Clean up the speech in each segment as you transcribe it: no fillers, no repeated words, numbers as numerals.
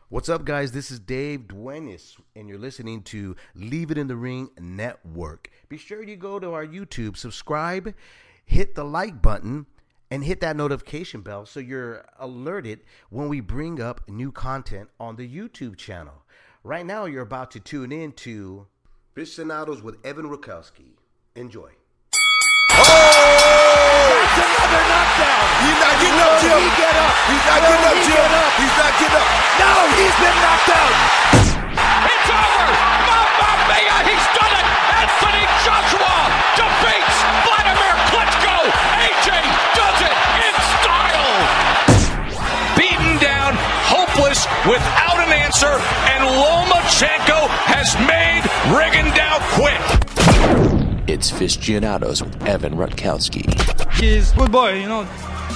What's up, guys? This is Dave Duenas, and you're listening to Leave It in the Ring Network. Be sure you go to our YouTube, subscribe, hit the like button, and hit that notification bell so you're alerted when we bring up new content on the YouTube channel. Right now, you're about to tune in to Aficionados with Evan Rakowski. Enjoy. That's another knockdown. He's not getting up, Jim. He get up. He's not getting up, Jim. He's not getting up. No, he's been knocked out. It's over. Mamma mia, he's done it. Anthony Joshua defeats Vladimir Klitschko. AJ does it in style. Beaten down, hopeless, without an answer, and Lomachenko has made Rigondeaux quit. It's Aficionados with Evan Rutkowski. He's a good boy, you know.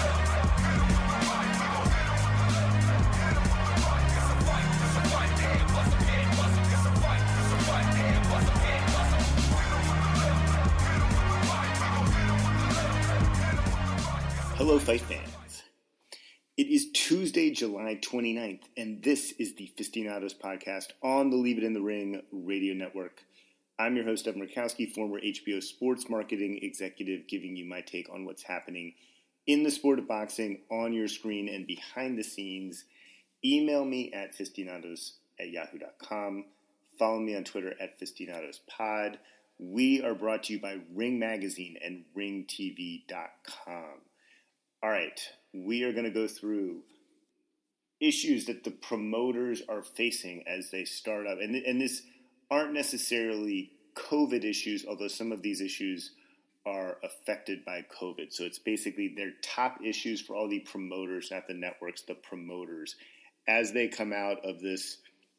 Hello, fight fans. It is Tuesday, July 29th, and this is the Aficionados podcast on the Leave It in the Ring radio network. I'm your host, Evan Rakowski, former HBO sports marketing executive, giving you my take on what's happening in the sport of boxing on your screen and behind the scenes. Email me at aficionados@yahoo.com. Follow me on Twitter at aficionadospod. We are brought to you by Ring Magazine and ringtv.com. All right, we are going to go through issues that the promoters are facing as they start up. And this aren't necessarily COVID issues, although some of these issues are affected by COVID. So it's basically their top issues for all the promoters, not the networks, the promoters, as they come out of this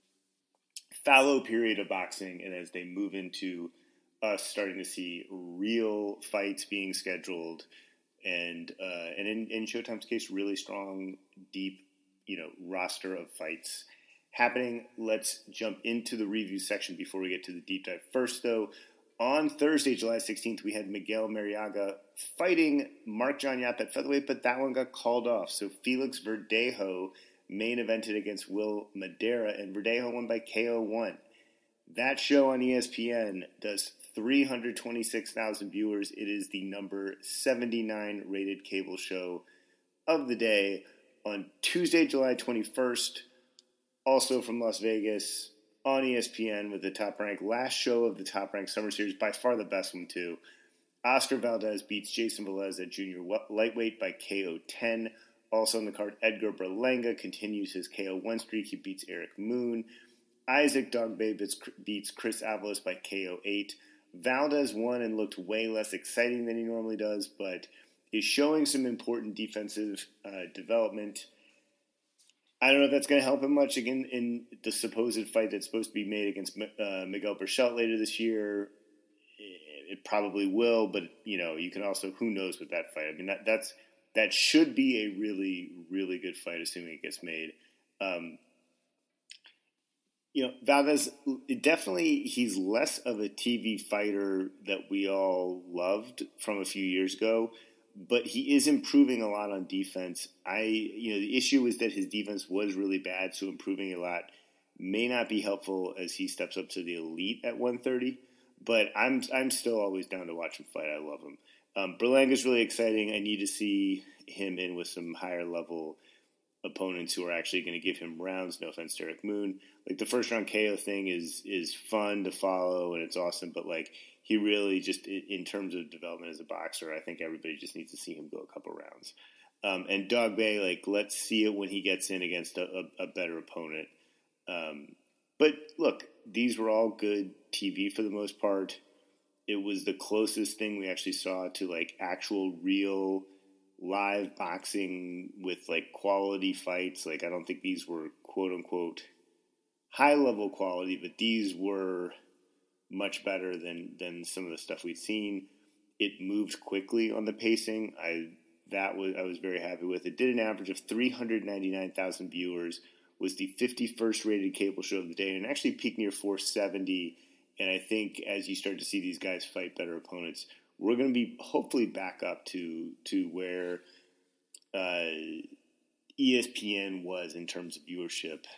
fallow period of boxing and as they move into us starting to see real fights being scheduled and in Showtime's case, really strong, deep, roster of fights happening. Let's jump into the review section before we get to the deep dive. First, though, on Thursday, July 16th, we had Miguel Mariaga fighting Mark John Yap at featherweight, but that one got called off. So Felix Verdejo main evented against Will Madera, and Verdejo won by KO1. That show on ESPN does 326,000 viewers. It is the number 79 rated cable show of the day. On Tuesday, July 21st, also from Las Vegas, on ESPN with the Top Rank, last show of the Top Rank Summer Series, by far the best one too. Oscar Valdez beats Jason Velez at junior lightweight by KO10. Also on the card, Edgar Berlanga continues his KO1 streak. He beats Eric Moon. Isaac Dogbe beats Chris Avalos by KO8. Valdez won and looked way less exciting than he normally does, but is showing some important defensive development. I don't know if that's going to help him much again in the supposed fight that's supposed to be made against Miguel Berchelt later this year. It probably will, but you can also, who knows with that fight. I mean, that should be a really, really good fight, assuming it gets made. Valdez, definitely he's less of a TV fighter that we all loved from a few years ago, but he is improving a lot on defense. The issue is that his defense was really bad, so improving a lot may not be helpful as he steps up to the elite at 130, but I'm still always down to watch him fight. I love him. Berlanga's really exciting. I need to see him in with some higher level opponents who are actually going to give him rounds. No offense to Eric Moon. Like the first round KO thing is fun to follow and it's awesome, but he really just, in terms of development as a boxer, I think everybody just needs to see him go a couple rounds. And Dogbe, let's see it when he gets in against a better opponent. But look, these were all good TV for the most part. It was the closest thing we actually saw to actual real live boxing with quality fights. I don't think these were quote unquote high level quality, but these were much better than some of the stuff we've seen. It moved quickly on the pacing. I was very happy with. It did an average of 399,000 viewers, was the 51st rated cable show of the day, and actually peaked near 470. And I think as you start to see these guys fight better opponents, we're going to be hopefully back up to where ESPN was in terms of viewership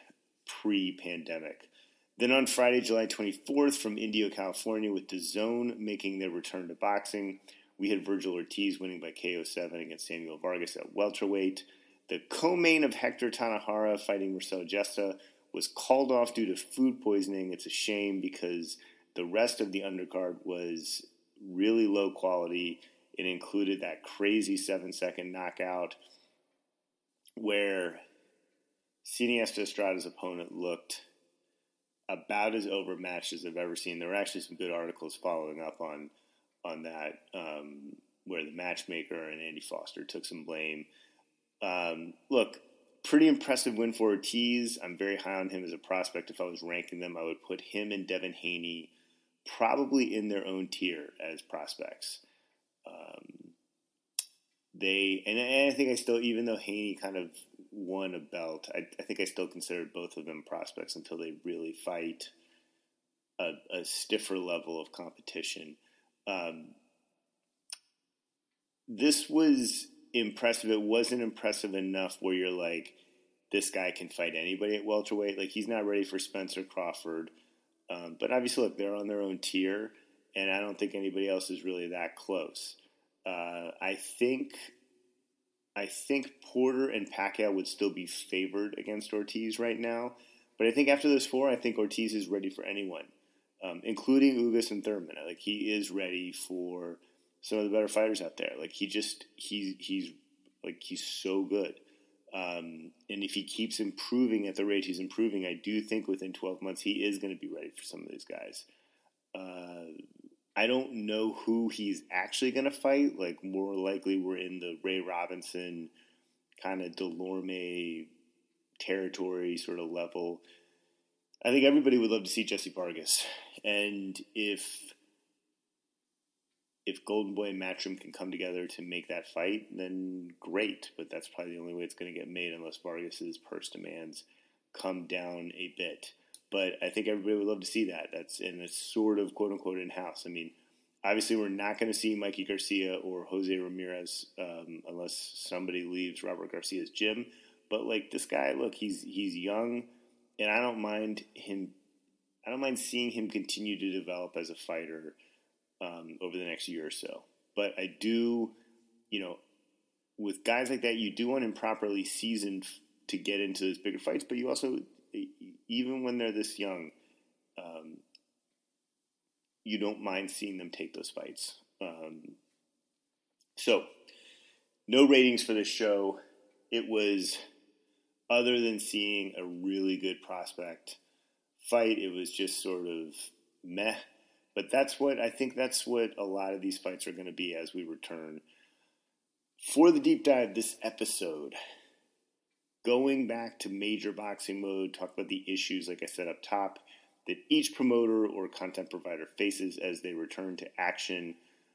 pre-pandemic. Then on Friday, July 24th, from Indio, California, with DAZN making their return to boxing, we had Virgil Ortiz winning by KO7 against Samuel Vargas at welterweight. The co-main of Hector Tanahara fighting Marcel Gesta was called off due to food poisoning. It's a shame because the rest of the undercard was really low quality. It included that crazy 7-second knockout where Cineasta Estrada's opponent looked about as overmatched as I've ever seen. There were actually some good articles following up on that, where the matchmaker and Andy Foster took some blame. Look, pretty impressive win for Ortiz. I'm very high on him as a prospect. If I was ranking them, I would put him and Devin Haney probably in their own tier as prospects. I think I still, even though Haney kind of won a belt, I think I still considered both of them prospects until they really fight a stiffer level of competition. This was impressive. It wasn't impressive enough where you're like, this guy can fight anybody at welterweight. Like, he's not ready for Spencer Crawford. But obviously, look, they're on their own tier, and I don't think anybody else is really that close. I think Porter and Pacquiao would still be favored against Ortiz right now. But I think after those four, I think Ortiz is ready for anyone, including Ugas and Thurman. Like, he is ready for some of the better fighters out there. Like, he's so good. And if he keeps improving at the rate he's improving, I do think within 12 months he is going to be ready for some of these guys. I don't know who he's actually going to fight. Like, more likely we're in the Ray Robinson kind of Delorme territory sort of level. I think everybody would love to see Jesse Vargas. And if Golden Boy and Matchroom can come together to make that fight, then great. But that's probably the only way it's going to get made unless Vargas's purse demands come down a bit. But I think everybody would love to see that. It's sort of quote-unquote in-house. I mean, obviously we're not going to see Mikey Garcia or Jose Ramirez unless somebody leaves Robert Garcia's gym. But, like, this guy, look, he's young, and I don't mind seeing him continue to develop as a fighter over the next year or so. But I do, with guys like that, you do want him properly seasoned to get into those bigger fights, but you also, even when they're this young, you don't mind seeing them take those fights. So, no ratings for this show. It was, other than seeing a really good prospect fight, it was just sort of meh. But that's what a lot of these fights are going to be as we return. For the deep dive this episode, going back to major boxing mode, talk about the issues, like I said up top, that each promoter or content provider faces as they return to action.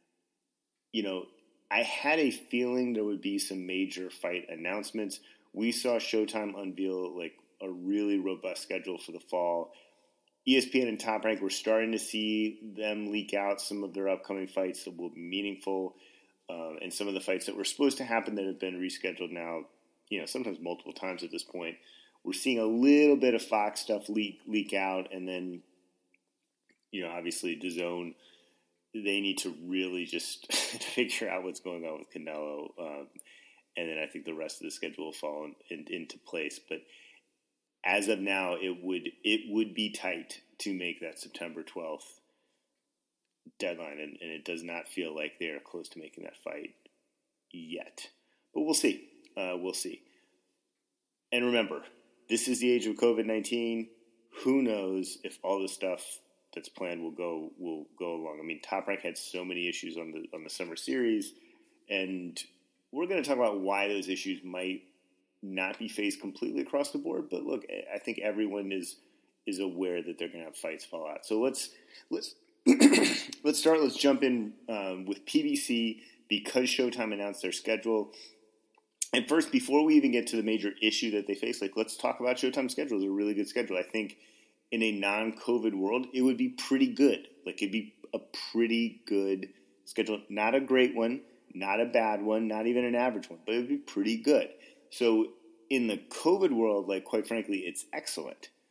I had a feeling there would be some major fight announcements. We saw Showtime unveil like a really robust schedule for the fall. ESPN and Top Rank, we're starting to see them leak out some of their upcoming fights that will be meaningful, and some of the fights that were supposed to happen that have been rescheduled now, sometimes multiple times at this point. We're seeing a little bit of Fox stuff leak out, and then, obviously DAZN, they need to really just figure out what's going on with Canelo, and then I think the rest of the schedule will fall into place. But as of now, it would be tight to make that September 12th deadline, and it does not feel like they are close to making that fight yet. But we'll see. We'll see. And remember, this is the age of COVID-19. Who knows if all the stuff that's planned will go along. I mean, Top Rank had so many issues on the summer series, and we're going to talk about why those issues might not be faced completely across the board. But look, I think everyone is aware that they're going to have fights fall out. So let's start. Let's jump in with PBC because Showtime announced their schedule. And first, before we even get to the major issue that they face, let's talk about Showtime's schedule. It's a really good schedule. I think in a non-COVID world, it would be pretty good. It'd be a pretty good schedule. Not a great one, not a bad one, not even an average one, but it would be pretty good. So in the COVID world, quite frankly, it's excellent.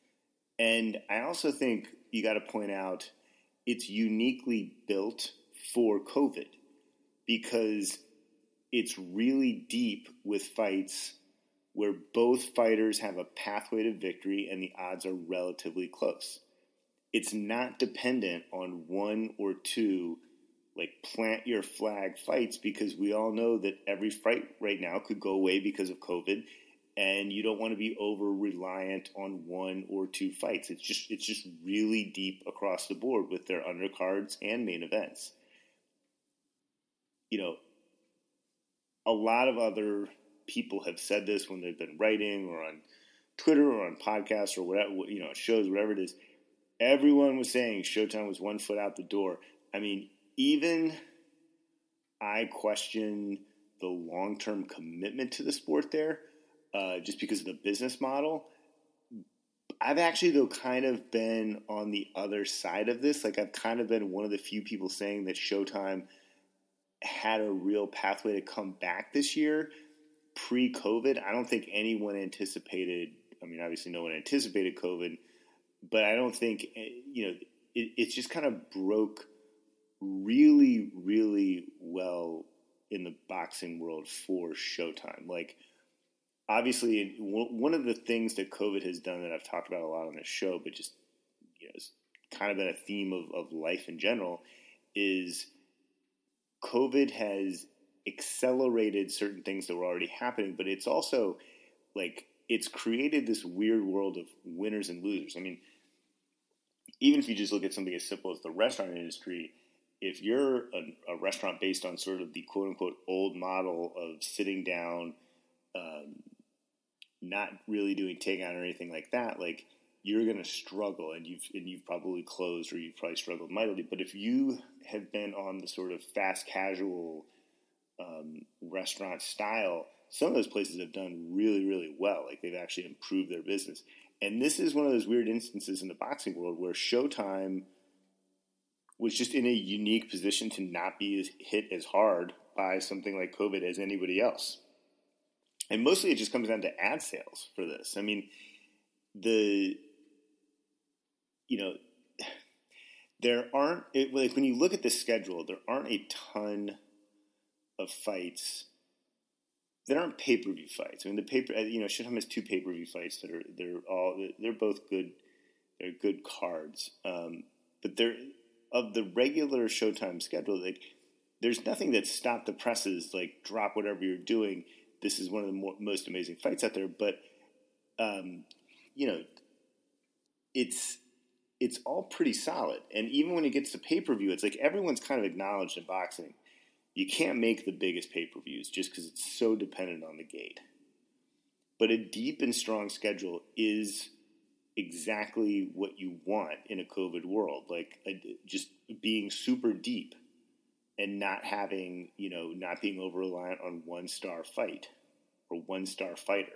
And I also think you got to point out it's uniquely built for COVID because it's really deep with fights where both fighters have a pathway to victory and the odds are relatively close. It's not dependent on one or two like plant your flag fights because we all know that every fight right now could go away because of COVID, and you don't want to be over reliant on one or two fights. It's just really deep across the board with their undercards and main events. You know, a lot of other people have said this when they've been writing or on Twitter or on podcasts or whatever, you know, shows, whatever it is. Everyone was saying Showtime was 1 foot out the door. I mean, even I question the long-term commitment to the sport there, just because of the business model. I've actually, though, kind of been on the other side of this. Like, I've kind of been one of the few people saying that Showtime had a real pathway to come back this year pre-COVID. I don't think anyone anticipated, I mean, obviously no one anticipated COVID, but I don't think, you know, it's just kind of broke really, really well in the boxing world for Showtime. Like, obviously, one of the things that COVID has done that I've talked about a lot on this show, but just, you know, it's kind of been a theme of life in general, is COVID has accelerated certain things that were already happening, but it's also, like, it's created this weird world of winners and losers. I mean, even if you just look at something as simple as the restaurant industry, if you're a restaurant based on sort of the quote-unquote old model of sitting down, not really doing takeout or anything like that, like, you're going to struggle, and you've probably closed or you've probably struggled mightily. But if you have been on the sort of fast casual restaurant style, some of those places have done really, really well. Like, they've actually improved their business. And this is one of those weird instances in the boxing world where Showtime was just in a unique position to not be hit as hard by something like COVID as anybody else. And mostly it just comes down to ad sales for this. I mean, there aren't, like, when you look at the schedule, there aren't a ton of fights that aren't pay-per-view fights. I mean, Showtime has 2 pay-per-view fights that they're both good. They're good cards. But they're, of the regular Showtime schedule, like, there's nothing that stopped the presses, like, drop whatever you're doing. This is one of the most amazing fights out there. But, you know, it's all pretty solid. And even when it gets to pay-per-view, it's like everyone's kind of acknowledged in boxing, you can't make the biggest pay-per-views just because it's so dependent on the gate. But a deep and strong schedule is exactly what you want in a COVID world. Like, just being super deep and not having, you know, not being over-reliant on one-star fight or one-star fighter.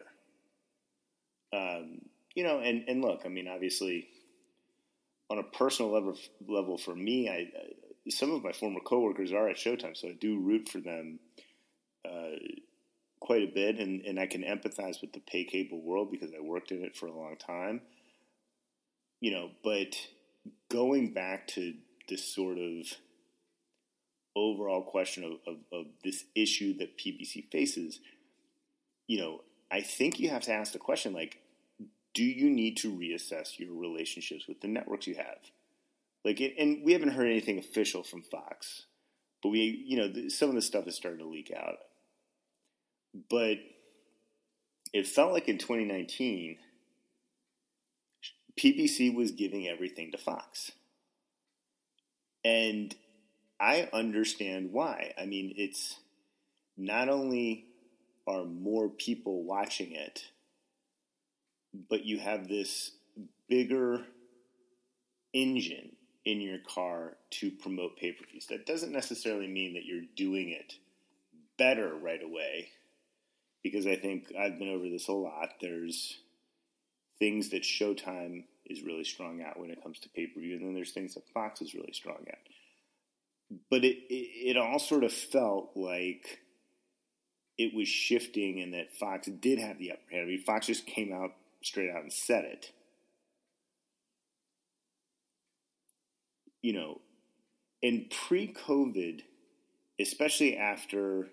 You know, and look, I mean, obviously, on a personal level for me, some of my former coworkers are at Showtime, so I do root for them quite a bit, and I can empathize with the pay cable world because I worked in it for a long time. You know, but going back to this sort of overall question of this issue that PBC faces, you know, I think you have to ask the question, like, do you need to reassess your relationships with the networks you have? Like, and we haven't heard anything official from Fox, but some of the stuff is starting to leak out. But it felt like in 2019, PBC was giving everything to Fox. And I understand why. I mean, it's not only are more people watching it, but you have this bigger engine in your car to promote pay-per-views. That doesn't necessarily mean that you're doing it better right away, because I think I've been over this a lot. There's things that Showtime is really strong at when it comes to pay-per-view, and then there's things that Fox is really strong at. But it all sort of felt like it was shifting and that Fox did have the upper hand. I mean, Fox just came out straight out and said it. in pre-COVID, especially after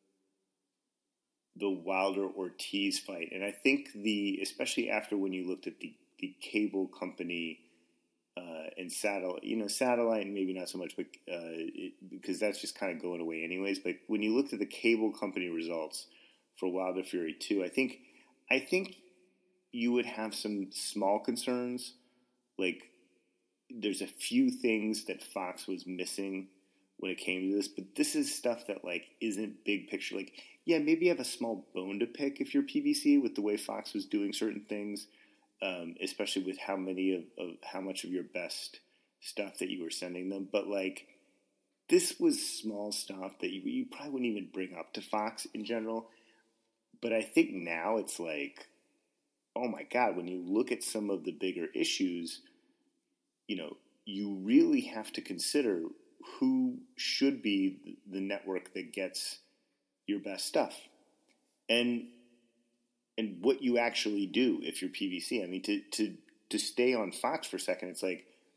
the Wilder-Ortiz fight, and I think especially after when you looked at the cable company and satellite, and maybe not so much, but because that's just kind of going away anyways. But when you looked at the cable company results for Wilder Fury 2, I think you would have some small concerns. Like, there's a few things that Fox was missing when it came to this, but this is stuff that isn't big picture. Like, yeah, maybe you have a small bone to pick if you're PBC with the way Fox was doing certain things. Especially with how much of your best stuff that you were sending them. But this was small stuff that you probably wouldn't even bring up to Fox in general. But I think now it's oh my God, when you look at some of the bigger issues, you really have to consider who should be the network that gets your best stuff. And what you actually do if you're PBC. I mean, to stay on Fox for a second, it's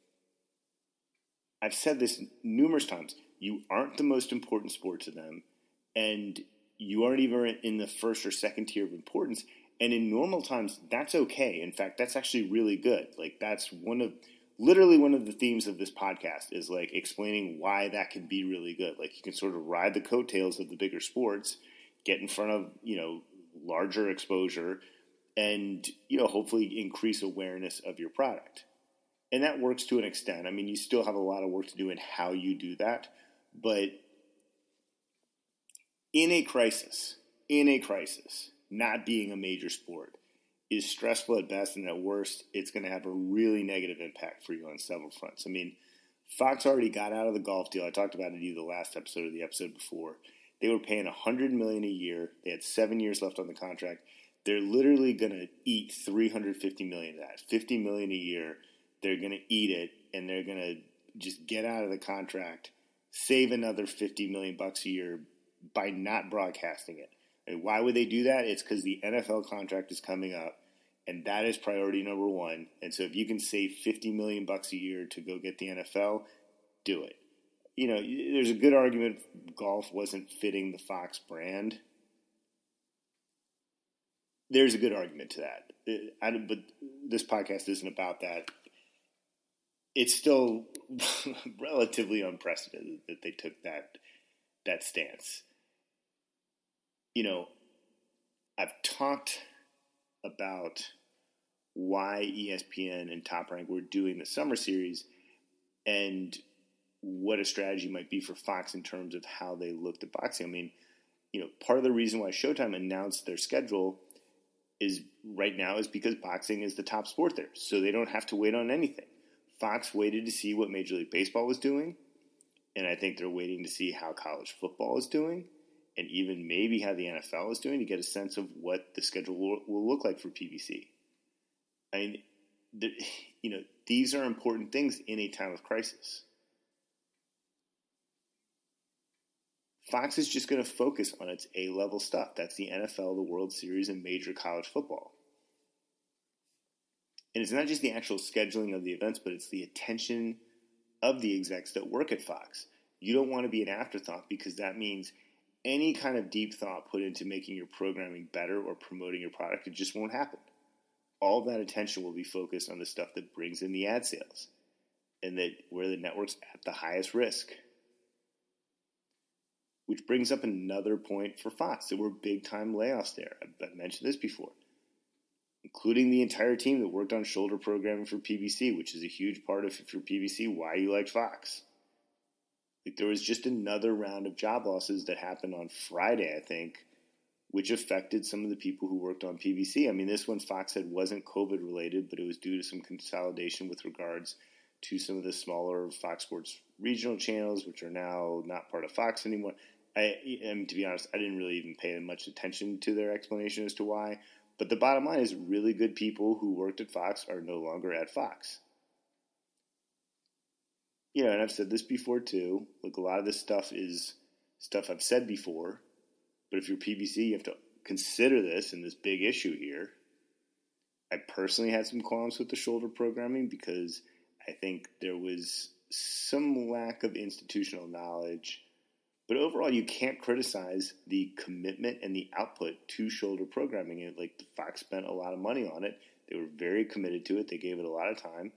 I've said this numerous times, you aren't the most important sport to them, and you aren't even in the first or second tier of importance, and in normal times, that's okay. In fact, that's actually really good. That's literally one of the themes of this podcast is explaining why that can be really good. You can sort of ride the coattails of the bigger sports, get in front of, larger exposure, and hopefully increase awareness of your product. And that works to an extent. I mean, you still have a lot of work to do in how you do that, but in a crisis, not being a major sport is stressful at best, and at worst, it's going to have a really negative impact for you on several fronts. I mean, Fox already got out of the golf deal. I talked about it either the last episode or the episode before. They were paying $100 million a year. They had 7 years left on the contract. They're literally going to eat $350 million of that. $50 million a year. They're going to eat it, and they're going to just get out of the contract, save another $50 million a year by not broadcasting it. And why would they do that? It's because the NFL contract is coming up, and that is priority number one. And so if you can save $50 million a year to go get the NFL, do it. There's a good argument golf wasn't fitting the Fox brand. There's a good argument to that. But this podcast isn't about that. It's still relatively unprecedented that they took that stance. I've talked about why ESPN and Top Rank were doing the summer series and what a strategy might be for Fox in terms of how they looked at boxing. I mean, part of the reason why Showtime announced their schedule is because boxing is the top sport there. So they don't have to wait on anything. Fox waited to see what Major League Baseball was doing, and I think they're waiting to see how college football is doing, and even maybe how the NFL is doing to get a sense of what the schedule will look like for PBC. I mean, these are important things in a time of crisis. Fox is just going to focus on its A-level stuff. That's the NFL, the World Series, and major college football. And it's not just the actual scheduling of the events, but it's the attention of the execs that work at Fox. You don't want to be an afterthought because that means any kind of deep thought put into making your programming better or promoting your product, it just won't happen. All of that attention will be focused on the stuff that brings in the ad sales and that where the network's at the highest risk. Which brings up another point for Fox. There were big-time layoffs there. I've mentioned this before, including the entire team that worked on shoulder programming for PBC, which is a huge part of, if you're PBC, why you like Fox. There was just another round of job losses that happened on Friday, I think, which affected some of the people who worked on PBC. I mean, this one Fox said wasn't COVID-related, but it was due to some consolidation with regards to some of the smaller Fox Sports regional channels, which are now not part of Fox anymore. To be honest, I didn't really even pay much attention to their explanation as to why. But the bottom line is really good people who worked at Fox are no longer at Fox. And I've said this before too. Look, a lot of this stuff is stuff I've said before. But if you're PBC, you have to consider this and this big issue here. I personally had some qualms with the shoulder programming because I think there was some lack of institutional knowledge. But overall, you can't criticize the commitment and the output to shoulder programming. Like, the Fox spent a lot of money on it. They were very committed to it. They gave it a lot of time.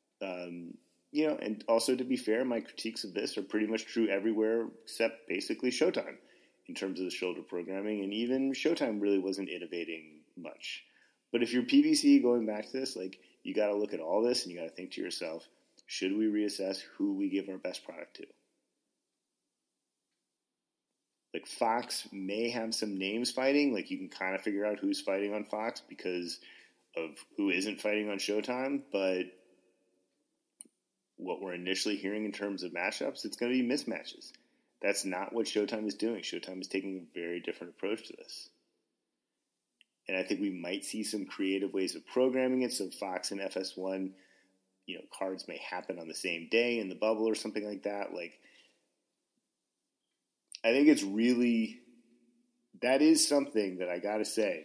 And also, to be fair, my critiques of this are pretty much true everywhere except basically Showtime in terms of the shoulder programming. And even Showtime really wasn't innovating much. But if you're PBC going back to this, like, you got to look at all this and you got to think to yourself, should we reassess who we give our best product to? Like, Fox may have some names fighting. Like, you can kind of figure out who's fighting on Fox because of who isn't fighting on Showtime. But what we're initially hearing in terms of matchups, it's going to be mismatches. That's not what Showtime is doing. Showtime is taking a very different approach to this. And I think we might see some creative ways of programming it. So Fox and FS1, cards may happen on the same day in the bubble or something like that. Like, I think that is something that I got to say.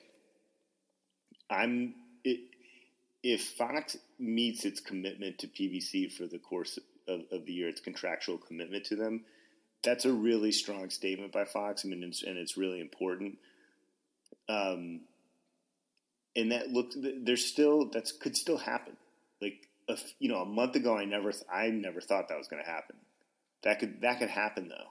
If Fox meets its commitment to PBC for the course of the year, its contractual commitment to them, that's a really strong statement by Fox. I mean, and it's really important. And that could still happen. Like, a month ago, I never thought that was going to happen. That could happen though.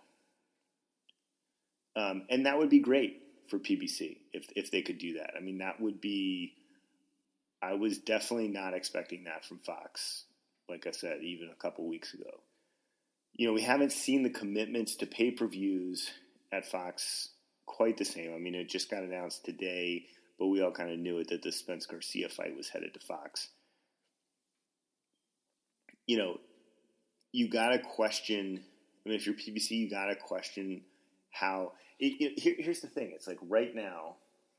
And that would be great for PBC if they could do that. I mean, that would be. I was definitely not expecting that from Fox. Like I said, even a couple weeks ago. We haven't seen the commitments to pay-per-views at Fox quite the same. I mean, it just got announced today, but we all kind of knew it that the Spence Garcia fight was headed to Fox. You got to question. I mean, if you're PBC, you got to question how. Here's the thing. It's like right now,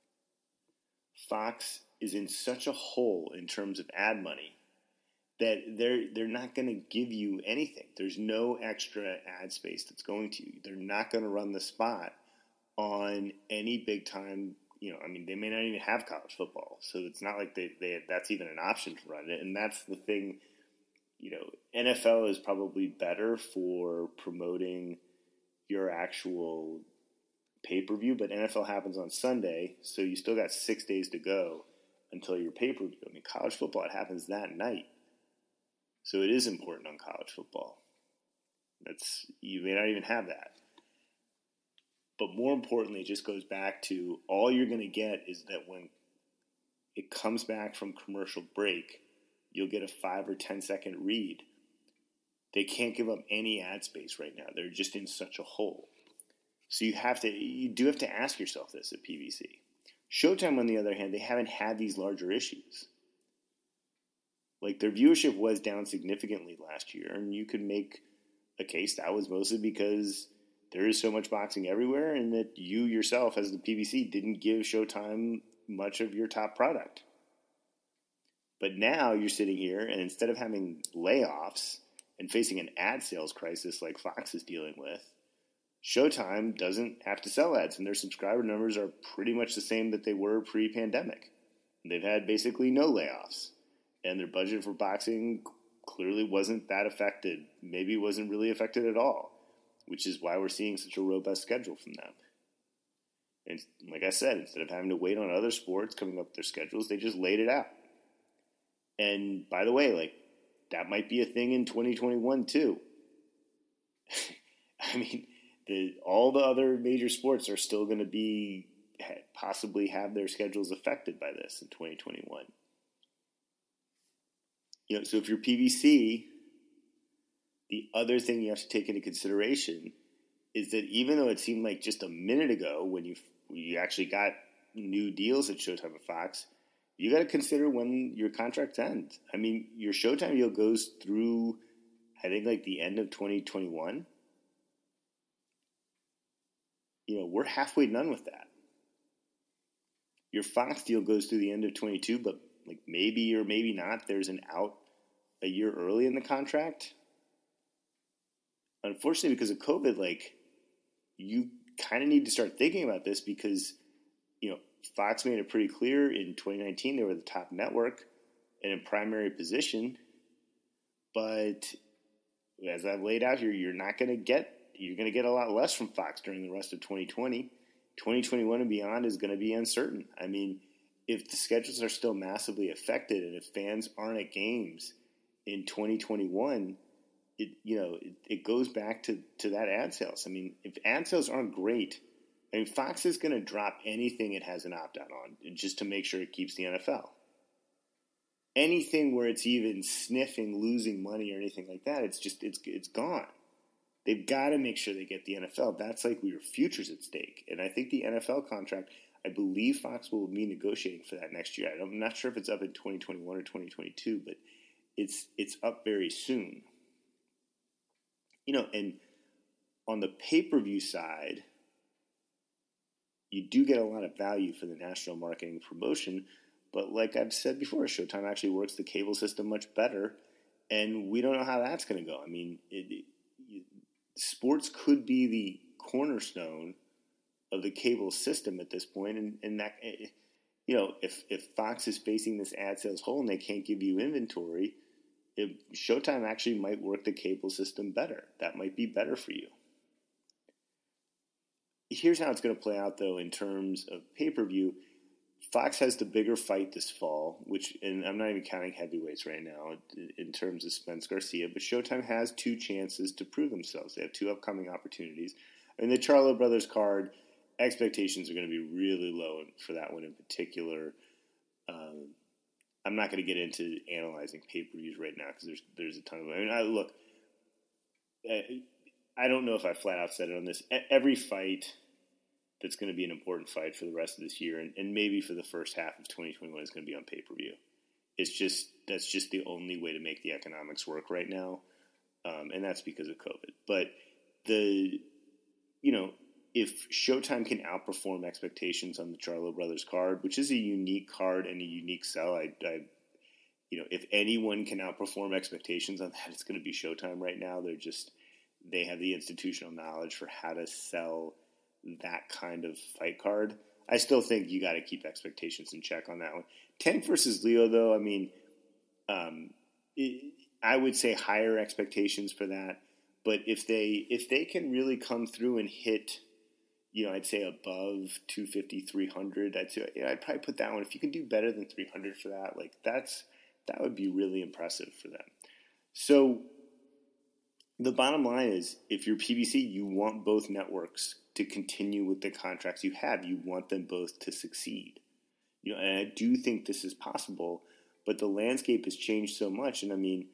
Fox is in such a hole in terms of ad money that they're not going to give you anything. There's no extra ad space that's going to you. They're not going to run the spot on any big time. They may not even have college football, so it's not like that's even an option to run it. And that's the thing. NFL is probably better for promoting your actual pay-per-view, but NFL happens on Sunday, so you still got 6 days to go until your pay-per-view. I mean, college football, it happens that night. So it is important on college football. You may not even have that. But more importantly, it just goes back to all you're going to get is that when it comes back from commercial break, you'll get a 5 or 10 second read. They can't give up any ad space right now. They're just in such a hole. So you do have to ask yourself this at PBC. Showtime, on the other hand, they haven't had these larger issues. Like, their viewership was down significantly last year, and you could make a case that was mostly because there is so much boxing everywhere and that you yourself, as the PBC, didn't give Showtime much of your top product. But now you're sitting here, and instead of having layoffs and facing an ad sales crisis like Fox is dealing with, Showtime doesn't have to sell ads, and their subscriber numbers are pretty much the same that they were pre-pandemic. They've had basically no layoffs, and their budget for boxing clearly wasn't that affected. Maybe it wasn't really affected at all, which is why we're seeing such a robust schedule from them. And like I said, instead of having to wait on other sports coming up with their schedules, they just laid it out. And by the way, that might be a thing in 2021 too. I mean, all the other major sports are still going to possibly have their schedules affected by this in 2021. So if you're PBC, the other thing you have to take into consideration is that even though it seemed like just a minute ago when you actually got new deals at Showtime and Fox, you got to consider when your contracts end. I mean, your Showtime deal goes through, I think, the end of 2021. We're halfway done with that. Your Fox deal goes through the end of 22, but maybe or maybe not, there's an out a year early in the contract. Unfortunately, because of COVID, you kind of need to start thinking about this because, Fox made it pretty clear in 2019 they were the top network and in primary position. But as I've laid out here, you're going to get a lot less from Fox during the rest of 2020. 2021 and beyond is going to be uncertain. I mean, if the schedules are still massively affected and if fans aren't at games in 2021, it goes back to that ad sales. I mean, if ad sales aren't great, I mean, Fox is going to drop anything it has an opt-out on just to make sure it keeps the NFL. Anything where it's even sniffing losing money or anything like that, it's gone. They've got to make sure they get the NFL. That's like your future's at stake. And I think the NFL contract, I believe Fox will be negotiating for that next year. I'm not sure if it's up in 2021 or 2022, but it's up very soon. And on the pay-per-view side, you do get a lot of value for the national marketing promotion. But like I've said before, Showtime actually works the cable system much better, and we don't know how that's going to go. I mean, sports could be the cornerstone of the cable system at this point, and that, if Fox is facing this ad sales hole and they can't give you inventory, Showtime actually might work the cable system better. That might be better for you. Here's how it's going to play out, though, in terms of pay-per-view. Fox has the bigger fight this fall, and I'm not even counting heavyweights right now in terms of Spence Garcia, but Showtime has 2 chances to prove themselves. They have 2 upcoming opportunities. And the Charlo Brothers card, expectations are going to be really low for that one in particular. I'm not going to get into analyzing pay-per-views right now because there's a ton of them. I mean, I don't know if I flat out said it on this. Every fight that's going to be an important fight for the rest of this year and maybe for the first half of 2021 is going to be on pay-per-view. That's just the only way to make the economics work right now, and that's because of COVID. But if Showtime can outperform expectations on the Charlo Brothers card, which is a unique card and a unique sell, if anyone can outperform expectations on that, it's going to be Showtime right now. They have the institutional knowledge for how to sell that kind of fight card. I still think you got to keep expectations in check on that one. Tank versus Leo, though, I mean, I would say higher expectations for that. But if they can really come through and hit, I'd say above 250, 300, I'd probably put that one. If you can do better than 300 for that, that would be really impressive for them. So the bottom line is, if you're PBC, you want both networks to continue with the contracts you have. You want them both to succeed. And I do think this is possible, but the landscape has changed so much. And I mean,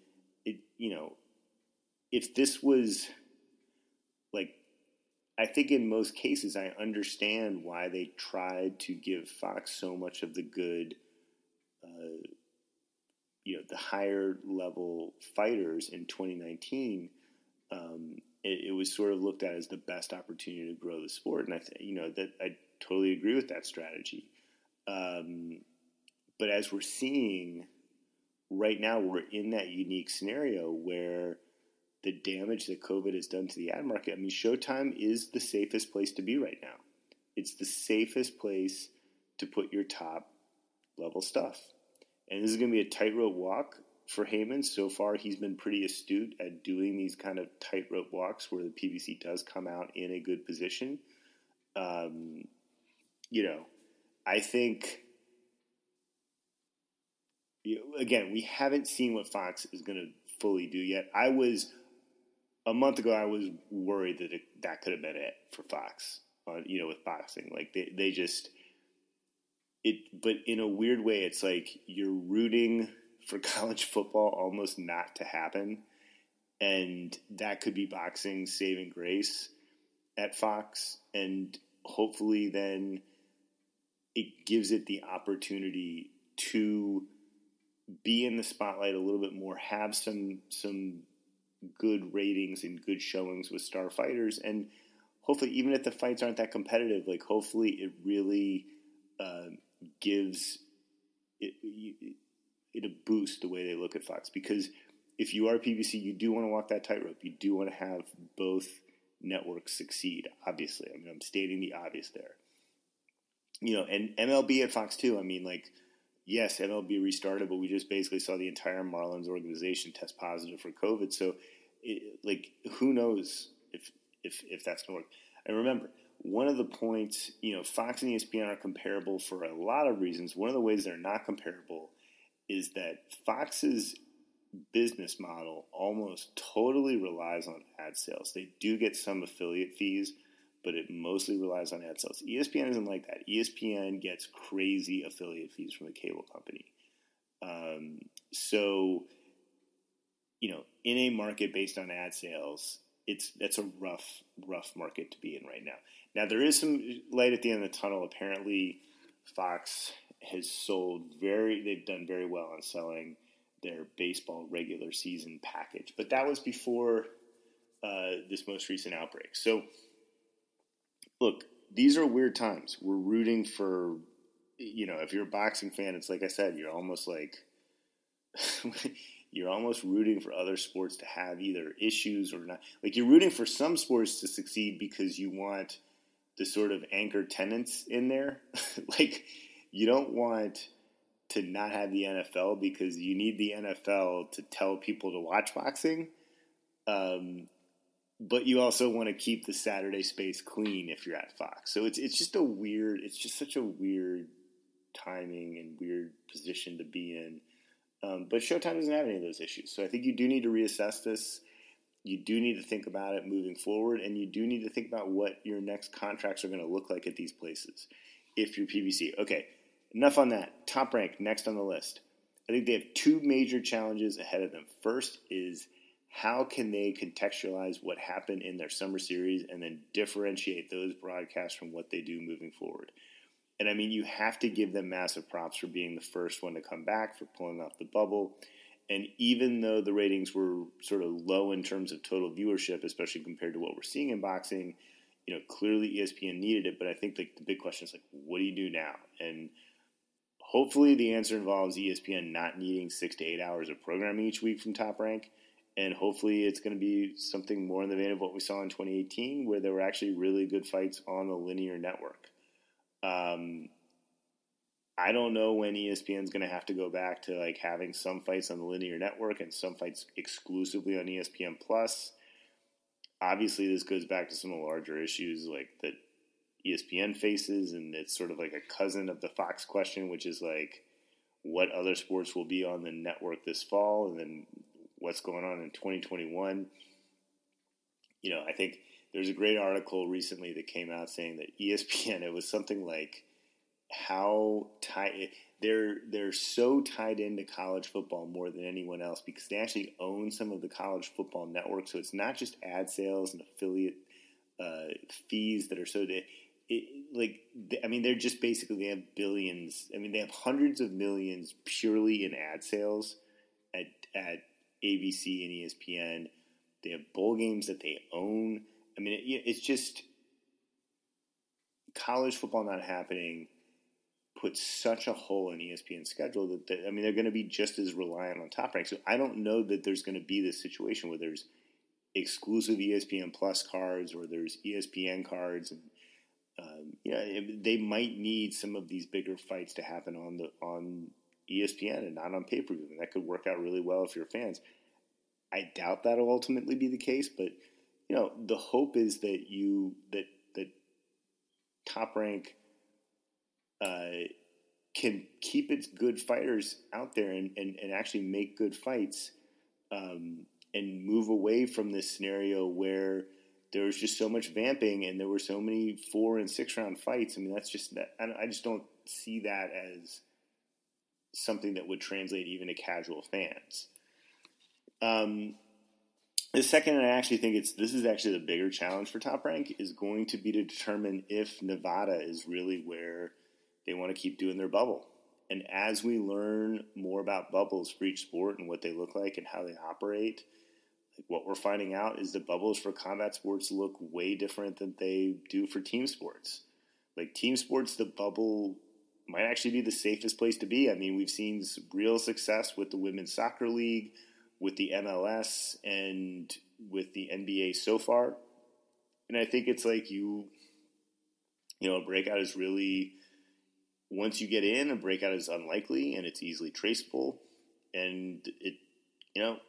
if this was I think in most cases, I understand why they tried to give Fox so much of the good, the higher level fighters in 2019. It was sort of looked at as the best opportunity to grow the sport, and I totally agree with that strategy. But as we're seeing right now, we're in that unique scenario where the damage that COVID has done to the ad market. I mean, Showtime is the safest place to be right now. It's the safest place to put your top level stuff, and this is going to be a tightrope walk for Heyman. So far, he's been pretty astute at doing these kind of tightrope walks where the PBC does come out in a good position. I think, again, we haven't seen what Fox is going to fully do yet. A month ago, I was worried that that could have been it for Fox, with boxing. But in a weird way, it's like you're rooting for college football almost not to happen, and that could be boxing's saving grace at Fox, and hopefully then it gives it the opportunity to be in the spotlight a little bit more, have some good ratings and good showings with star fighters, and hopefully even if the fights aren't that competitive, hopefully it really gives it a boost the way they look at Fox. Because if you are PBC, you do want to walk that tightrope. You do want to have both networks succeed, obviously. I mean, I'm stating the obvious there. And MLB at Fox too. I mean, yes, MLB restarted, but we just basically saw the entire Marlins organization test positive for COVID. So who knows if that's going to work. And remember, one of the points, Fox and ESPN are comparable for a lot of reasons. One of the ways they're not comparable is that Fox's business model almost totally relies on ad sales. They do get some affiliate fees, but it mostly relies on ad sales. ESPN isn't like that. ESPN gets crazy affiliate fees from the cable company. So, in a market based on ad sales, that's a rough market to be in right now. Now, there is some light at the end of the tunnel. Apparently, Fox has they've done very well on selling their baseball regular season package. But that was before this most recent outbreak. So, look, these are weird times. We're rooting for, if you're a boxing fan, it's like I said, you're almost rooting for other sports to have either issues or not. Like, you're rooting for some sports to succeed because you want the sort of anchor tenants in there. Like, you don't want to not have the NFL because you need the NFL to tell people to watch boxing. But you also want to keep the Saturday space clean if you're at Fox. So it's just such a weird timing and weird position to be in. But Showtime doesn't have any of those issues. So I think you do need to reassess this. You do need to think about it moving forward, and you do need to think about what your next contracts are going to look like at these places if you're PBC. Okay, enough on that. Top Rank, next on the list. I think they have two major challenges ahead of them. First is how can they contextualize what happened in their summer series and then differentiate those broadcasts from what they do moving forward. And I mean, you have to give them massive props for being the first one to come back, for pulling off the bubble. And even though the ratings were sort of low in terms of total viewership, especially compared to what we're seeing in boxing, clearly ESPN needed it. But I think the big question is, what do you do now? And hopefully the answer involves ESPN not needing 6 to 8 hours of programming each week from Top Rank. And hopefully it's going to be something more in the vein of what we saw in 2018, where there were actually really good fights on the linear network. I don't know when ESPN is going to have to go back to having some fights on the linear network and some fights exclusively on ESPN Plus. Obviously, this goes back to some of the larger issues that ESPN faces, and it's sort of like a cousin of the Fox question, which is what other sports will be on the network this fall, and then what's going on in 2021. I think there's a great article recently that came out saying that ESPN, it was something like how tight they're so tied into college football more than anyone else because they actually own some of the college football network. So it's not just ad sales and affiliate fees that are they're just basically, they have billions. I mean, they have hundreds of millions purely in ad sales at ABC and ESPN. They have bowl games that they own. I mean, it's just college football not happening puts such a hole in ESPN's schedule that they're going to be just as reliant on Top Rank. So I don't know that there's going to be this situation where there's exclusive ESPN Plus cards or there's ESPN cards, and they might need some of these bigger fights to happen on ESPN and not on pay-per-view, and that could work out really well if you're fans. I doubt that'll ultimately be the case, but the hope is that Top Rank can keep its good fighters out there and actually make good fights, and move away from this scenario where there was just so much vamping and there were so many 4 and 6 round fights. I mean, that's just that. I just don't see that as something that would translate even to casual fans. The second, and I actually think this is actually the bigger challenge for Top Rank, is going to be to determine if Nevada is really where they want to keep doing their bubble. And as we learn more about bubbles for each sport and what they look like and how they operate, what we're finding out is the bubbles for combat sports look way different than they do for team sports. Team sports, the bubble might actually be the safest place to be. I mean, we've seen real success with the Women's Soccer League, with the MLS, and with the NBA so far. And I think it's a breakout is really, once you get in, a breakout is unlikely and it's easily traceable. And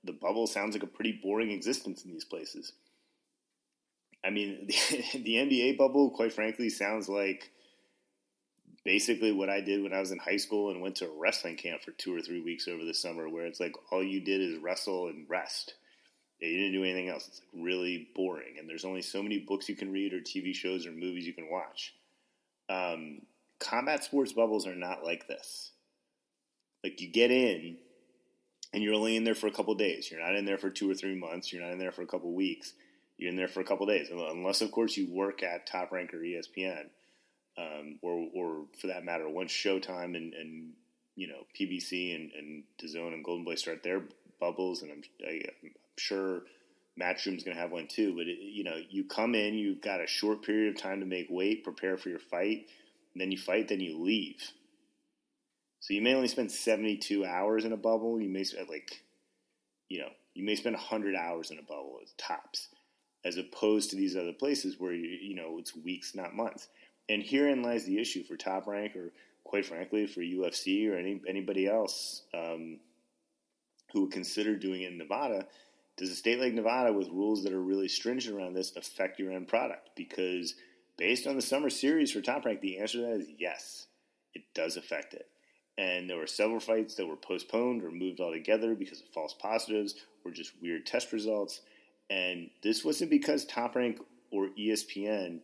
the bubble sounds like a pretty boring existence in these places. I mean, the NBA bubble, quite frankly, sounds like basically what I did when I was in high school and went to a wrestling camp for 2 or 3 weeks over the summer, where it's like all you did is wrestle and rest. You didn't do anything else. It's like really boring, and there's only so many books you can read or TV shows or movies you can watch. Combat sports bubbles are not like this. Like, you get in, and you're only in there for a couple days. You're not in there for 2 or 3 months. You're not in there for a couple weeks. You're in there for a couple days, unless, of course, you work at Top Rank or ESPN, or for that matter, once Showtime and you know, PBC and DAZN and Golden Boy start their bubbles, and I'm sure Matchroom's going to have one too. But you know, you come in, you've got a short period of time to make weight, prepare for your fight, and then you fight, then you leave. So you may only spend 72 hours in a bubble. You may spend you may spend 100 hours in a bubble as tops, as opposed to these other places where it's weeks, not months. And herein lies the issue for Top Rank, or quite frankly for UFC or anybody else who would consider doing it in Nevada. Does a state like Nevada, with rules that are really stringent around this, affect your end product? Because based on the summer series for Top Rank, the answer to that is yes, it does affect it. And there were several fights that were postponed or moved altogether because of false positives or just weird test results. And this wasn't because Top Rank or ESPN,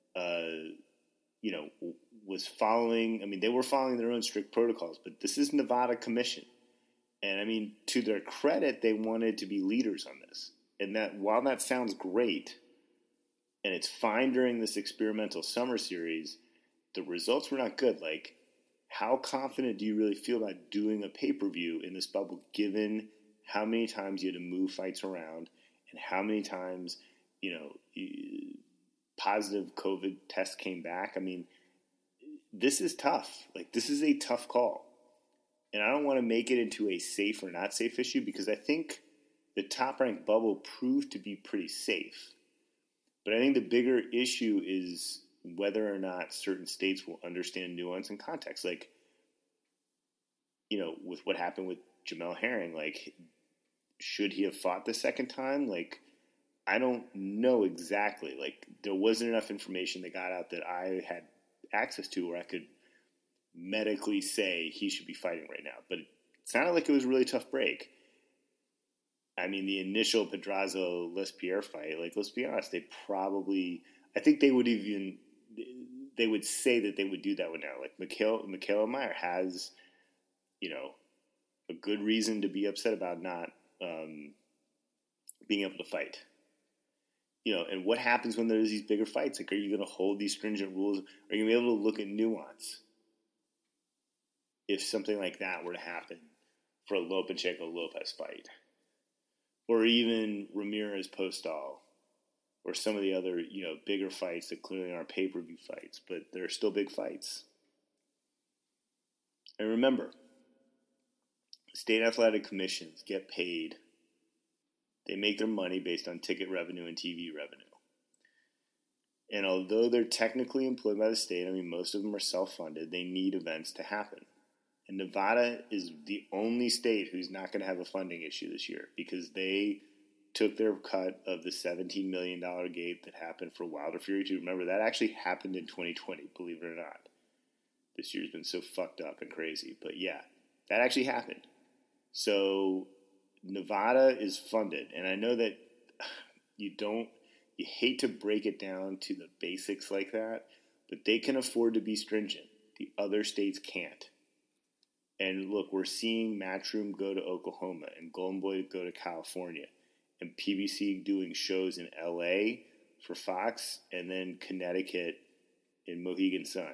was following. I mean, they were following their own strict protocols, but this is Nevada Commission. And I mean, to their credit, they wanted to be leaders on this. And that while that sounds great, and it's fine during this experimental summer series, the results were not good. Like, how confident do you really feel about doing a pay-per-view in this bubble, given how many times you had to move fights around and how many times, positive COVID tests came back? I mean, this is tough. Like, this is a tough call. And I don't want to make it into a safe or not safe issue, because I think the Top Rank bubble proved to be pretty safe. But I think the bigger issue is whether or not certain states will understand nuance and context. Like, with what happened with Jamel Herring, like, should he have fought the second time? Like, I don't know exactly. Like, there wasn't enough information that got out that I had access to where I could medically say he should be fighting right now. But it sounded like it was a really tough break. I mean, the initial Pedraza-Lespierre fight, like, let's be honest, I think they would say that they would do that one now. Like, Michaela Meyer has, a good reason to be upset about not being able to fight. And what happens when there's these bigger fights? Like, are you going to hold these stringent rules? Are you going to be able to look at nuance if something like that were to happen for a Lomachenko-Lopez fight? Or even Ramirez-Postol, or some of the other, bigger fights that clearly aren't pay-per-view fights, but they're still big fights. And remember, state athletic commissions get paid. They make their money based on ticket revenue and TV revenue. And although they're technically employed by the state, I mean, most of them are self-funded, they need events to happen. And Nevada is the only state who's not going to have a funding issue this year, because they took their cut of the $17 million gate that happened for Wilder Fury 2. Remember, that actually happened in 2020, believe it or not. This year's been so fucked up and crazy. But yeah, that actually happened. So Nevada is funded. And I know that you hate to break it down to the basics like that, but they can afford to be stringent. The other states can't. And look, we're seeing Matchroom go to Oklahoma and Golden Boy go to California, and PBC doing shows in LA for Fox, and then Connecticut in Mohegan Sun.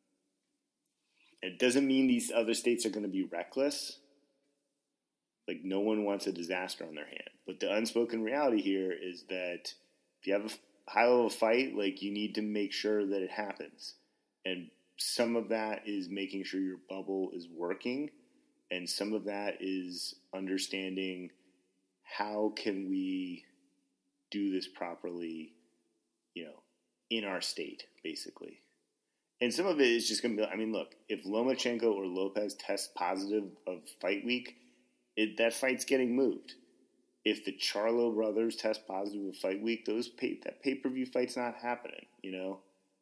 It doesn't mean these other states are going to be reckless. Like, no one wants a disaster on their hand. But the unspoken reality here is that if you have a high-level fight, like, you need to make sure that it happens. And some of that is making sure your bubble is working, and some of that is understanding how can we do this properly, in our state, basically. And some of it is just going to be, I mean, look, if Lomachenko or Lopez test positive of fight week, that fight's getting moved. if the Charlo brothers test positive with fight week, that pay-per-view fight's not happening, you know?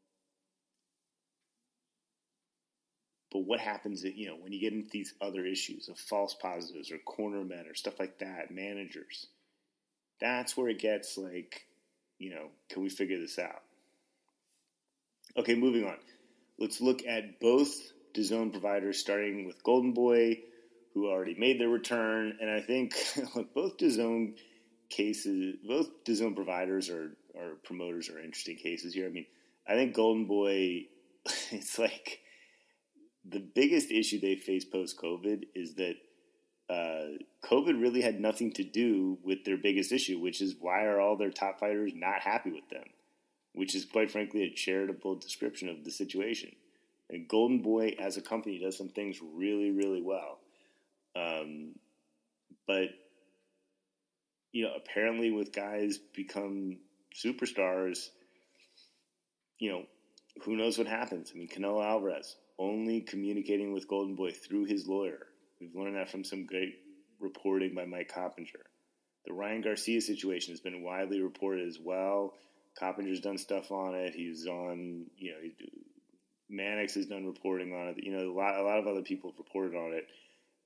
But what happens, you know, when you get into these other issues of false positives or corner men or stuff like that, managers, that's where it gets like, you know, can we figure this out? Okay, moving on. Let's look at both DAZN providers, starting with Golden Boy, who already made their return. And I think look, both DAZN providers or promoters are interesting cases here. I mean, I think Golden Boy, it's like the biggest issue they face post-COVID is that COVID really had nothing to do with their biggest issue, which is why are all their top fighters not happy with them, which is quite frankly a charitable description of the situation. And Golden Boy as a company does some things really, really well. But, you know, apparently with guys become superstars, you know, who knows what happens? I mean, Canelo Alvarez only communicating with Golden Boy through his lawyer. We've learned that from some great reporting by Mike Coppinger. The Ryan Garcia situation has been widely reported as well. Coppinger's done stuff on it. He's on, you know, Mannix has done reporting on it. You know, a lot of other people have reported on it.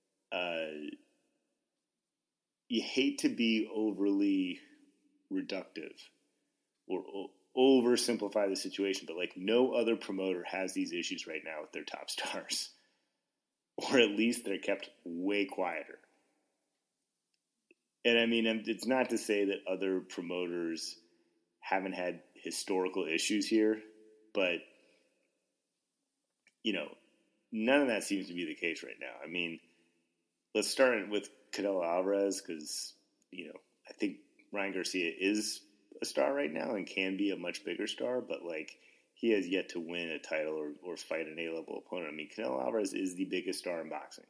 You hate to be overly reductive or oversimplify the situation, but like no other promoter has these issues right now with their top stars, or at least they're kept way quieter. And I mean, it's not to say that other promoters haven't had historical issues here, but you know, none of that seems to be the case right now. I mean, let's start with Canelo Alvarez because, you know, I think Ryan Garcia is a star right now and can be a much bigger star, but like he has yet to win a title or fight an A-level opponent. I mean, Canelo Alvarez is the biggest star in boxing.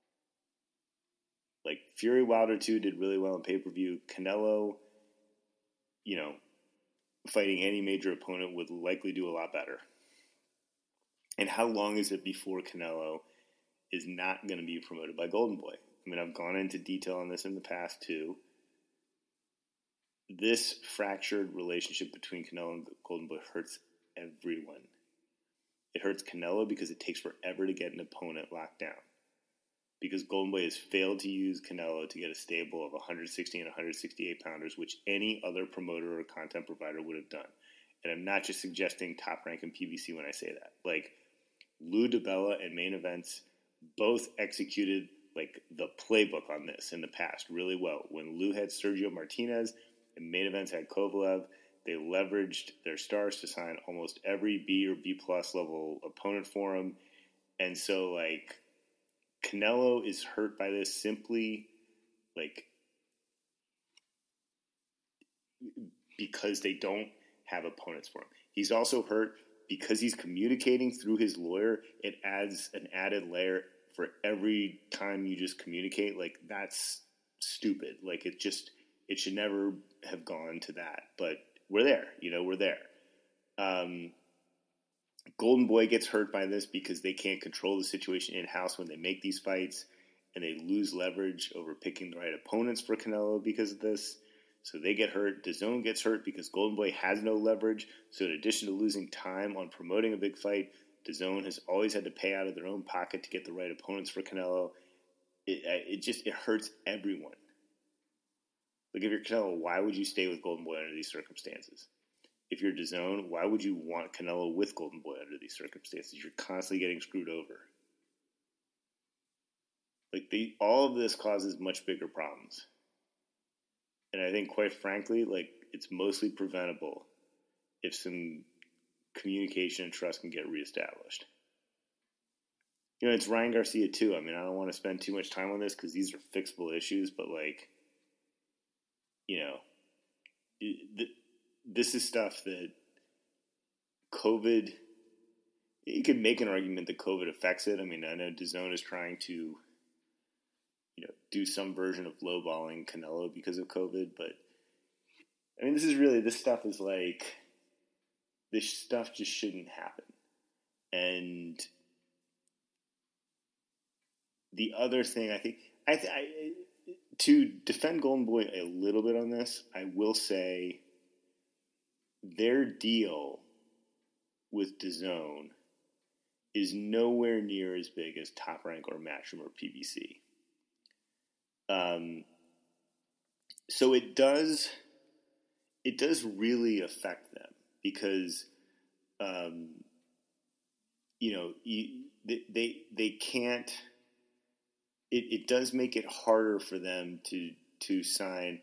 Like Fury Wilder 2 did really well in pay-per-view. Canelo, you know, fighting any major opponent would likely do a lot better. And how long is it before Canelo is not going to be promoted by Golden Boy? I mean, I've gone into detail on this in the past too. This fractured relationship between Canelo and Golden Boy hurts everyone. It hurts Canelo because it takes forever to get an opponent locked down. Because Golden Boy has failed to use Canelo to get a stable of 160 and 168 pounders, which any other promoter or content provider would have done. And I'm not just suggesting Top Rank and PBC when I say that. Like, Lou DiBella and Main Events both executed like the playbook on this in the past really well. When Lou had Sergio Martinez and Main Events had Kovalev, they leveraged their stars to sign almost every B or B plus level opponent for him. And so like Canelo is hurt by this simply like because they don't have opponents for him. He's also hurt because he's communicating through his lawyer. It adds an added layer for every time you just communicate. Like that's stupid. Like it should never have gone to that, but we're there, you know, we're there. Golden Boy gets hurt by this because they can't control the situation in-house when they make these fights, and they lose leverage over picking the right opponents for Canelo because of this. So they get hurt. DAZN gets hurt because Golden Boy has no leverage. So in addition to losing time on promoting a big fight, DAZN has always had to pay out of their own pocket to get the right opponents for Canelo. It hurts everyone. Like if you're Canelo, why would you stay with Golden Boy under these circumstances? If you're DAZN, why would you want Canelo with Golden Boy under these circumstances? You're constantly getting screwed over. Like all of this causes much bigger problems. And I think, quite frankly, like it's mostly preventable if some communication and trust can get reestablished. You know, it's Ryan Garcia too. I mean, I don't want to spend too much time on this because these are fixable issues, but like, you know, this is stuff that COVID, you could make an argument that COVID affects it. I mean, I know DAZN is trying to, you know, do some version of lowballing Canelo because of COVID, but I mean, this stuff is like, this stuff just shouldn't happen. And the other thing, I think, to defend Golden Boy a little bit on this, I will say their deal with DAZN is nowhere near as big as Top Rank or Matchroom or PBC. So it does really affect them because, they can't. It does make it harder for them to sign.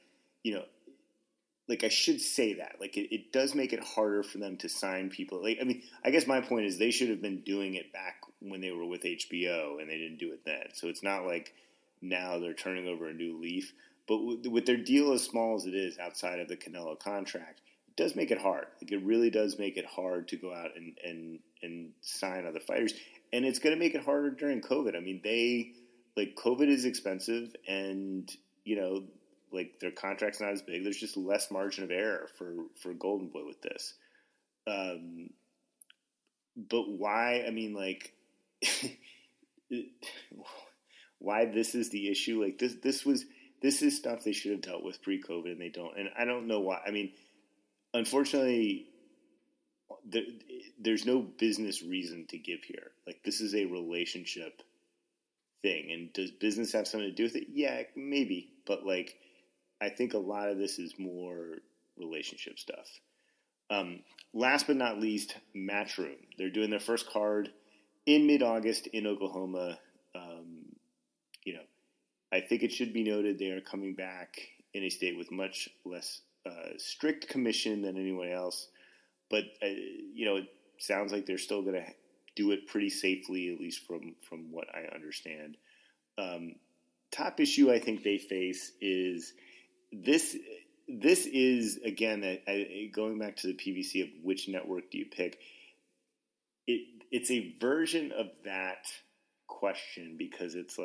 I should say that. It does make it harder for them to sign people. I guess my point is they should have been doing it back when they were with HBO, and they didn't do it then. So it's not like now they're turning over a new leaf. But with their deal as small as it is outside of the Canelo contract, it does make it hard. It really does make it hard to go out and sign other fighters. And it's going to make it harder during COVID. I mean, COVID is expensive, and, their contract's not as big. There's just less margin of error for Golden Boy with this. But why, why this is the issue? This is stuff they should have dealt with pre-COVID, and they don't. And I don't know why. Unfortunately, there's no business reason to give here. This is a relationship thing. And does business have something to do with it? Yeah, maybe. But, I think a lot of this is more relationship stuff. Last but not least, Matchroom. They're doing their first card in mid-August in Oklahoma. I think it should be noted they are coming back in a state with much less strict commission than anyone else. But, it sounds like they're still going to do it pretty safely, at least from what I understand. Top issue I think they face is this is, again, going back to the PBC of which network do you pick, it's a version of that question because it's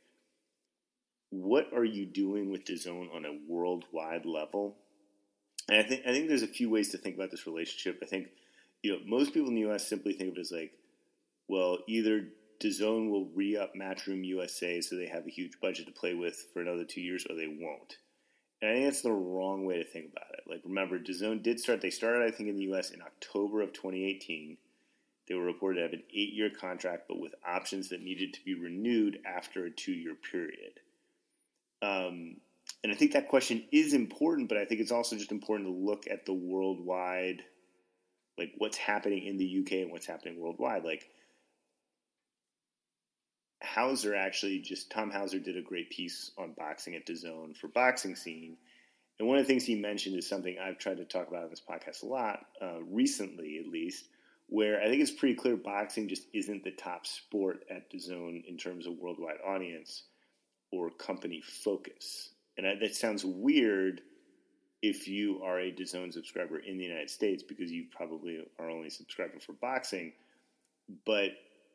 what are you doing with DAZN on a worldwide level? And I think there's a few ways to think about this relationship. I think, most people in the U.S. simply think of it as either DAZN will re-up Matchroom USA so they have a huge budget to play with for another 2 years, or they won't. And I think that's the wrong way to think about it. Remember, DAZN they started, I think, in the U.S. in October of 2018. They were reported to have an 8-year contract, but with options that needed to be renewed after a 2-year period. And I think that question is important, but I think it's also just important to look at the worldwide, what's happening in the UK and what's happening worldwide. Tom Hauser did a great piece on boxing at DAZN for Boxing Scene. And one of the things he mentioned is something I've tried to talk about on this podcast a lot, recently at least, where I think it's pretty clear boxing just isn't the top sport at DAZN in terms of worldwide audience or company focus. And that sounds weird if you are a DAZN subscriber in the United States because you probably are only subscribing for boxing. But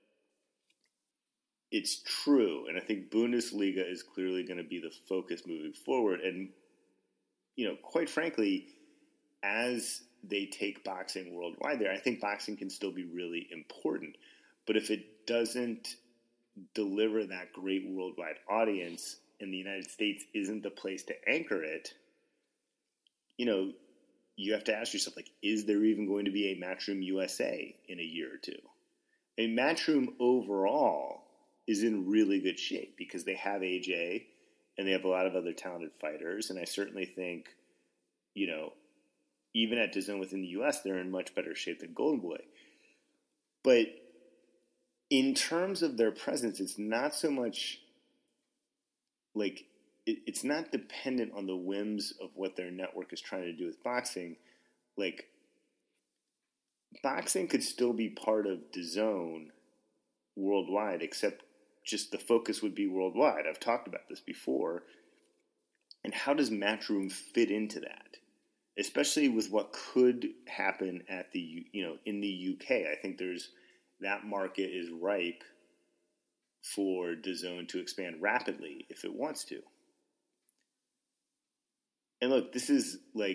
it's true, and I think Bundesliga is clearly going to be the focus moving forward. And, quite frankly, as they take boxing worldwide there, I think boxing can still be really important. But if it doesn't deliver that great worldwide audience and the United States isn't the place to anchor it, you have to ask yourself, is there even going to be a Matchroom USA in a year or two? A Matchroom overall is in really good shape because they have AJ and they have a lot of other talented fighters. And I certainly think, even at DAZN within the U.S., they're in much better shape than Golden Boy. But in terms of their presence, it's not so much it's not dependent on the whims of what their network is trying to do with boxing. Boxing could still be part of DAZN worldwide, except just the focus would be worldwide. I've talked about this before. And how does Matchroom fit into that? Especially with what could happen at in the UK. I think that market is ripe for DAZN to expand rapidly if it wants to. And look, this is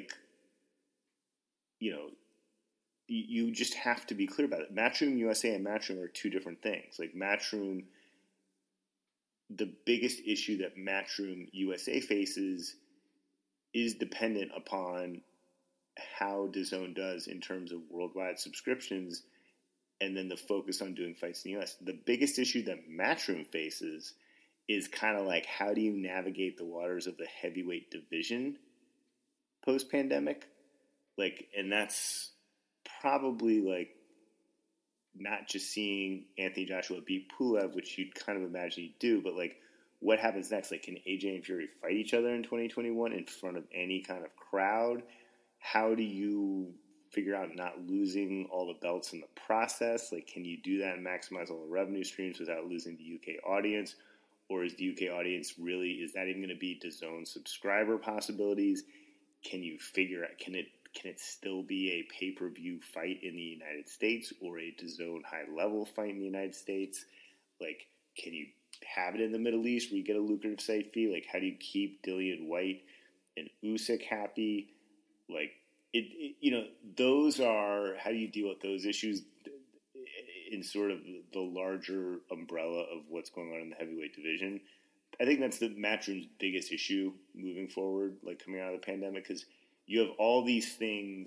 you just have to be clear about it. Matchroom USA and Matchroom are two different things. Matchroom, the biggest issue that Matchroom USA faces is dependent upon how DAZN does in terms of worldwide subscriptions, and then the focus on doing fights in the U.S. The biggest issue that Matchroom faces is kind of like, how do you navigate the waters of the heavyweight division post-pandemic? Like, and that's probably like not just seeing Anthony Joshua beat Pulev, which you'd kind of imagine he'd do, but like, what happens next? Like, can AJ and Fury fight each other in 2021 in front of any kind of crowd? How do you figure out not losing all the belts in the process? Like, can you do that and maximize all the revenue streams without losing the UK audience? Or is the UK audience really, is that even going to be DAZN subscriber possibilities? Can you figure out, can it still be a pay-per-view fight in the United States or a DAZN high-level fight in the United States? Like, can you have it in the Middle East where you get a lucrative site fee? Like, how do you keep Dillian White and Usyk happy? Like, those are, how do you deal with those issues in sort of the larger umbrella of what's going on in the heavyweight division? I think that's the Matchroom's biggest issue moving forward, like coming out of the pandemic, because you have all these things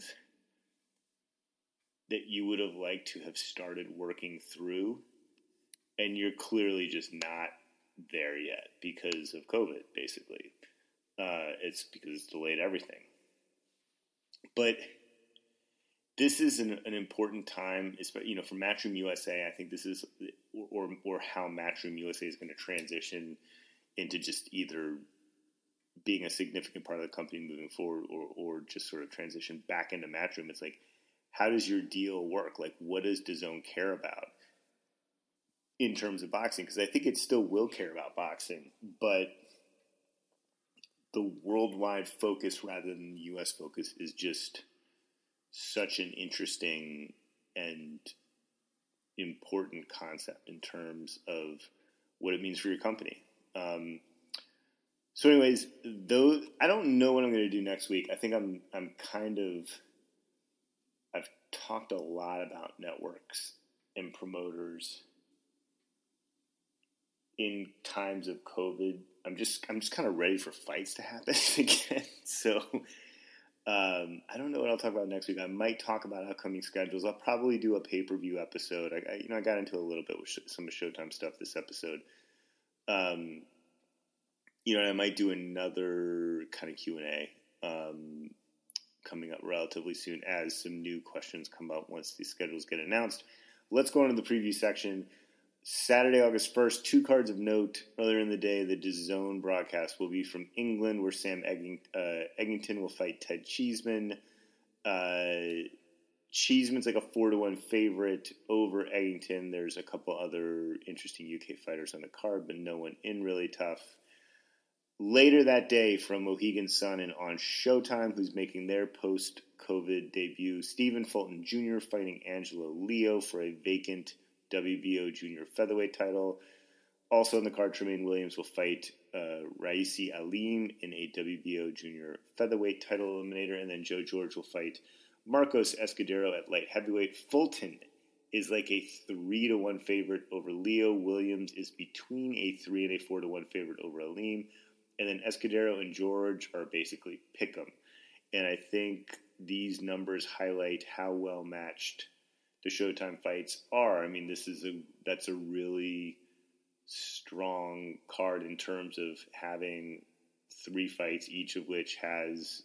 that you would have liked to have started working through, and you're clearly just not there yet because of COVID, basically. It's because it's delayed everything. But this is an important time, for Matchroom USA. I think this is, or how Matchroom USA is going to transition into just either being a significant part of the company moving forward, or just sort of transition back into Matchroom. It's like, how does your deal work? Like, what does DAZN care about in terms of boxing? Because I think it still will care about boxing, but the worldwide focus rather than the U.S. focus is just such an interesting and important concept in terms of what it means for your company. So anyways, though, I don't know what I'm going to do next week. I think I've talked a lot about networks and promoters in times of COVID. I'm just kind of ready for fights to happen again. So I don't know what I'll talk about next week. I might talk about upcoming schedules. I'll probably do a pay-per-view episode. I got into a little bit with some of Showtime stuff this episode. And I might do another kind of Q&A coming up relatively soon as some new questions come up once the schedules get announced. Let's go into the preview section. Saturday, August 1st, 2 cards of note. Earlier in the day, the DAZN broadcast will be from England, where Sam Eggington will fight Ted Cheeseman. Cheeseman's like a 4-1 favorite over Eggington. There's a couple other interesting UK fighters on the card, but no one in really tough. Later that day, from Mohegan Sun and on Showtime, who's making their post-COVID debut, Stephen Fulton Jr. fighting Angelo Leo for a vacant WBO junior featherweight title. Also on the card, Tremaine Williams will fight Raisi Alim in a WBO junior featherweight title eliminator, and then Joe George will fight Marcos Escudero at light heavyweight. Fulton is like a 3-1 favorite over Leo. Williams is between a 3 and a 4-1 favorite over Alim. And then Escudero and George are basically pick'em. And I think these numbers highlight how well matched the Showtime fights are. I mean, that's a really strong card in terms of having 3 fights, each of which has,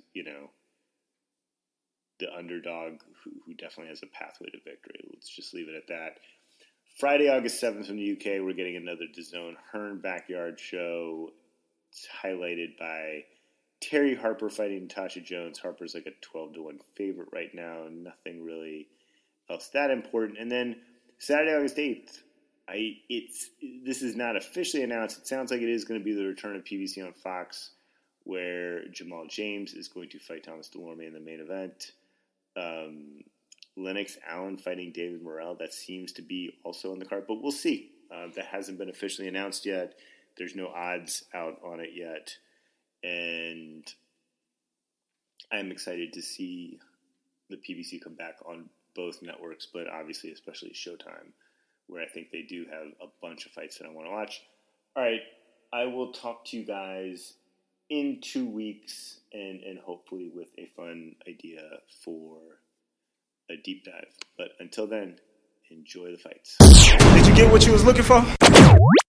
the underdog who definitely has a pathway to victory. Let's just leave it at that. Friday, August 7th from the UK, we're getting another DAZN Hearn Backyard show. It's highlighted by Terry Harper fighting Tasha Jones. Harper's like a 12-1 favorite right now. Nothing really else that important. And then Saturday, August 8th, this is not officially announced. It sounds like it is going to be the return of PBC on Fox, where Jamal James is going to fight Thomas Delorme in the main event. Lennox Allen fighting David Morrell. That seems to be also on the card, but we'll see. That hasn't been officially announced yet. There's no odds out on it yet. And I'm excited to see the PBC come back on both networks, but obviously especially Showtime, where I think they do have a bunch of fights that I want to watch. All right, I will talk to you guys in 2 weeks and hopefully with a fun idea for a deep dive. But until then, enjoy the fights. Did you get what you was looking for?